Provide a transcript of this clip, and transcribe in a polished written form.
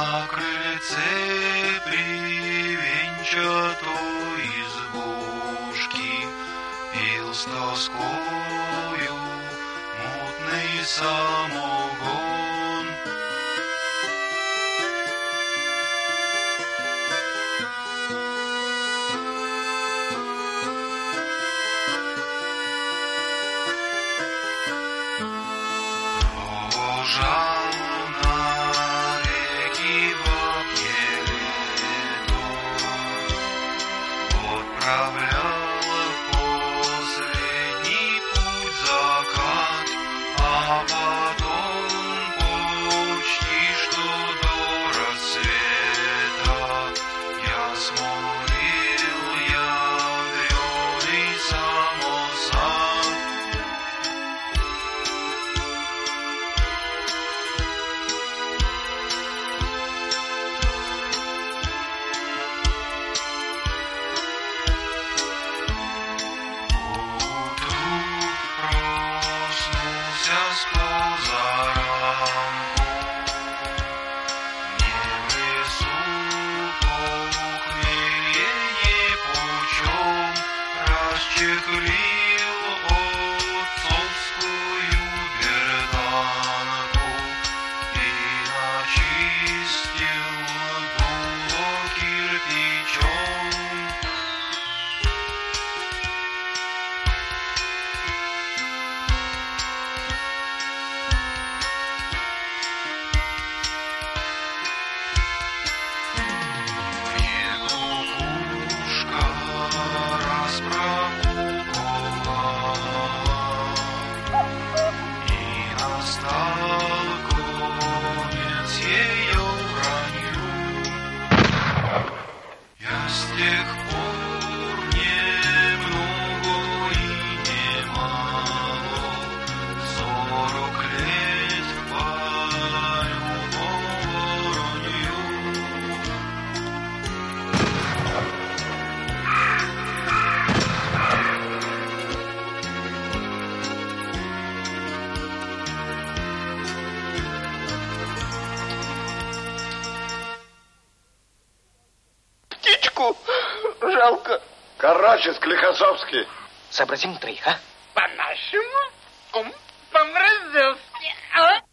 На крыльце привенчатой избушки пил с тоскою мутный самогон. Отправляла последний путь закат, а потом почти что до рассвета я смотрел ядреный самосад. С позаранку не в лесу похмелье пучом расчехлил отцовскую берданку и начистил дуло кирпичом. С тех пор немного и немало 40 лет парю воронью. Птичку жалко. Карачев, Клихосовский. Сообразим троих, а? По-нашему?